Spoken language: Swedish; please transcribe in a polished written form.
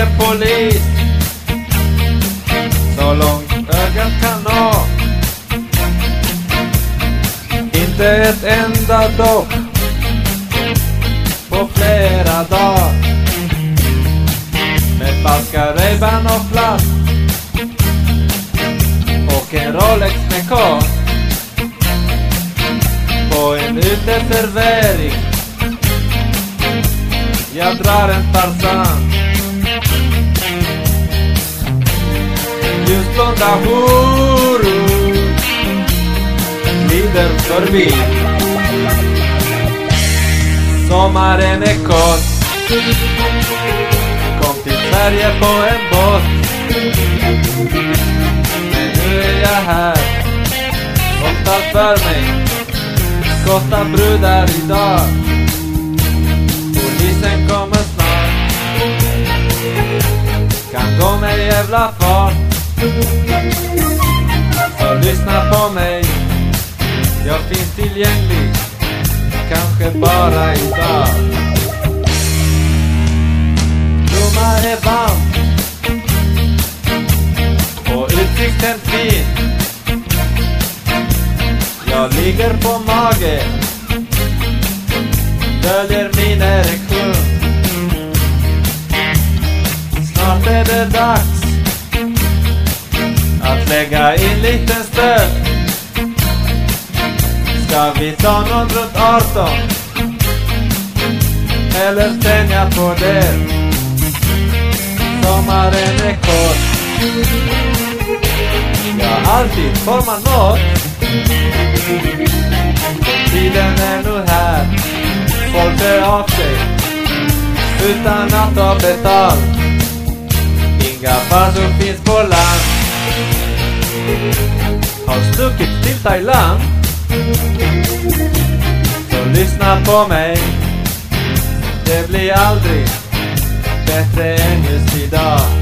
ingen polis så långt ögat kan nå. Inte ett enda dock på flera dagar. Med falska Ray-Ban och plast och en Rolex med kort på en uteservering. Jag drar en Tarzan. Ljusblonda horor glider förbi. Sommaren är kort. Kom till Sverige på en båt. Men nu är jag här. Kostar för mig. Kostar brudar idag. Polisen kommer snart. Kan gå med jävla fart. Så lyssna på mig. Jag finns tillgänglig. Kanske bara idag. Bromma är varm och utsikten fin. Jag ligger på mage, döljer min erektion. Snart är det dags att lägga in liten stöd. Ska vi ta någon runt 18 eller tänja på det? Sommaren är kort. Ja, alltid får man något. Tiden är nu här. Folk är av sig utan att ha betalt. Inga farsor finns på land. Har stuckit till Thailand. Så lyssna på mig. Det blir aldrig bättre än just idag.